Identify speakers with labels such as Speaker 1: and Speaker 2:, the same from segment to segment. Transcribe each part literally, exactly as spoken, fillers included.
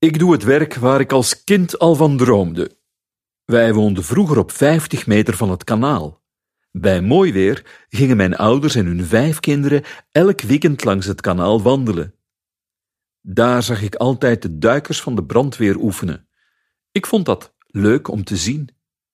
Speaker 1: Ik doe het werk waar ik als kind al van droomde. Wij woonden vroeger op vijftig meter van het kanaal. Bij mooi weer gingen mijn ouders en hun vijf kinderen elk weekend langs het kanaal wandelen. Daar zag ik altijd de duikers van de brandweer oefenen. Ik vond dat leuk om te zien.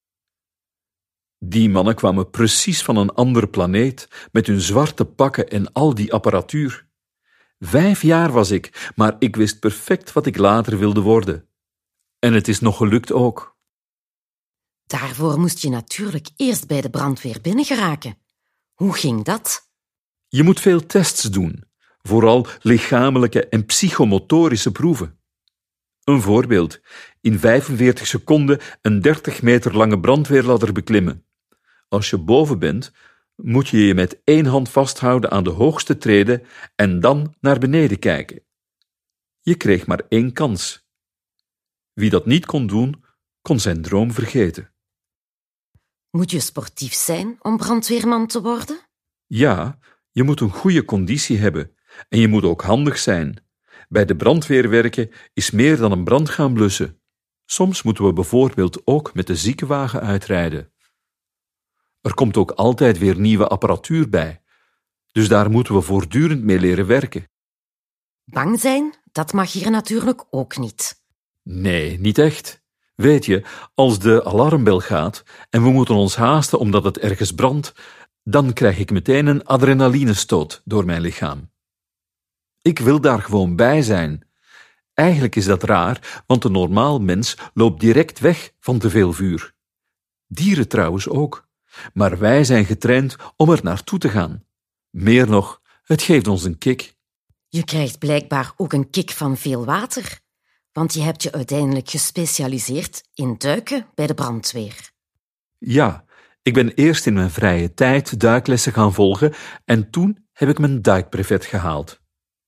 Speaker 1: Die mannen kwamen precies van een andere planeet, met hun zwarte pakken en al die apparatuur. Vijf jaar was ik, maar ik wist perfect wat ik later wilde worden. En het is nog gelukt ook.
Speaker 2: Daarvoor moest je natuurlijk eerst bij de brandweer binnengeraken. Hoe ging dat?
Speaker 1: Je moet veel tests doen, vooral lichamelijke en psychomotorische proeven. Een voorbeeld: in vijfenveertig seconden een dertig meter lange brandweerladder beklimmen. Als je boven bent, moet je je met één hand vasthouden aan de hoogste trede en dan naar beneden kijken. Je kreeg maar één kans. Wie dat niet kon doen, kon zijn droom vergeten.
Speaker 2: Moet je sportief zijn om brandweerman te worden?
Speaker 1: Ja, je moet een goede conditie hebben en je moet ook handig zijn. Bij de brandweer werken is meer dan een brand gaan blussen. Soms moeten we bijvoorbeeld ook met de ziekenwagen uitrijden. Er komt ook altijd weer nieuwe apparatuur bij, dus daar moeten we voortdurend mee leren werken.
Speaker 2: Bang zijn, dat mag hier natuurlijk ook niet.
Speaker 1: Nee, niet echt. Weet je, als de alarmbel gaat en we moeten ons haasten omdat het ergens brandt, dan krijg ik meteen een adrenalinestoot door mijn lichaam. Ik wil daar gewoon bij zijn. Eigenlijk is dat raar, want een normaal mens loopt direct weg van te veel vuur. Dieren trouwens ook. Maar wij zijn getraind om er naartoe te gaan. Meer nog, het geeft ons een kick.
Speaker 2: Je krijgt blijkbaar ook een kick van veel water, want je hebt je uiteindelijk gespecialiseerd in duiken bij de brandweer.
Speaker 1: Ja, ik ben eerst in mijn vrije tijd duiklessen gaan volgen en toen heb ik mijn duikbrevet gehaald.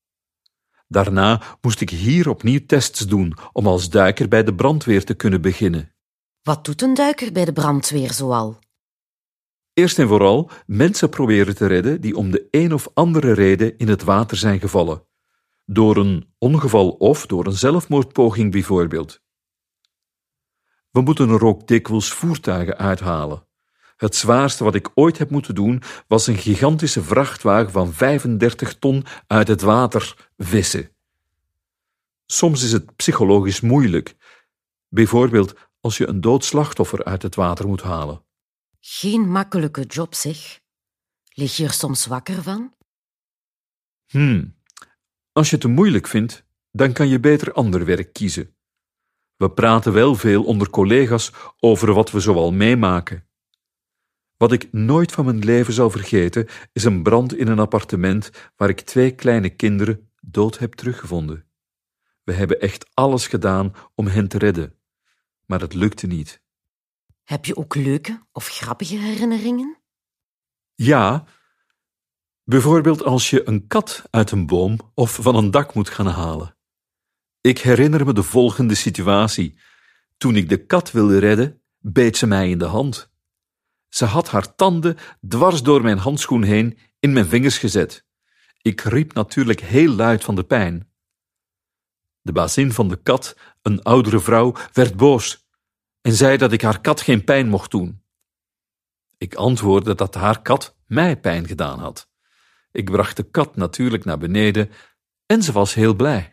Speaker 1: Daarna moest ik hier opnieuw tests doen om als duiker bij de brandweer te kunnen beginnen.
Speaker 2: Wat doet een duiker bij de brandweer zoal?
Speaker 1: Eerst en vooral mensen proberen te redden die om de een of andere reden in het water zijn gevallen. Door een ongeval of door een zelfmoordpoging bijvoorbeeld. We moeten er ook dikwijls voertuigen uithalen. Het zwaarste wat ik ooit heb moeten doen was een gigantische vrachtwagen van vijfendertig ton uit het water vissen. Soms is het psychologisch moeilijk. Bijvoorbeeld als je een dood slachtoffer uit het water moet halen.
Speaker 2: Geen makkelijke job, zeg. Lig je er soms wakker van?
Speaker 1: Hmm. Als je het te moeilijk vindt, dan kan je beter ander werk kiezen. We praten wel veel onder collega's over wat we zoal meemaken. Wat ik nooit van mijn leven zal vergeten, is een brand in een appartement waar ik twee kleine kinderen dood heb teruggevonden. We hebben echt alles gedaan om hen te redden, maar het lukte niet.
Speaker 2: Heb je ook leuke of grappige herinneringen?
Speaker 1: Ja, bijvoorbeeld als je een kat uit een boom of van een dak moet gaan halen. Ik herinner me de volgende situatie. Toen ik de kat wilde redden, beet ze mij in de hand. Ze had haar tanden dwars door mijn handschoen heen in mijn vingers gezet. Ik riep natuurlijk heel luid van de pijn. De bazin van de kat, een oudere vrouw, werd boos en zei dat ik haar kat geen pijn mocht doen. Ik antwoordde dat haar kat mij pijn gedaan had. Ik bracht de kat natuurlijk naar beneden en ze was heel blij.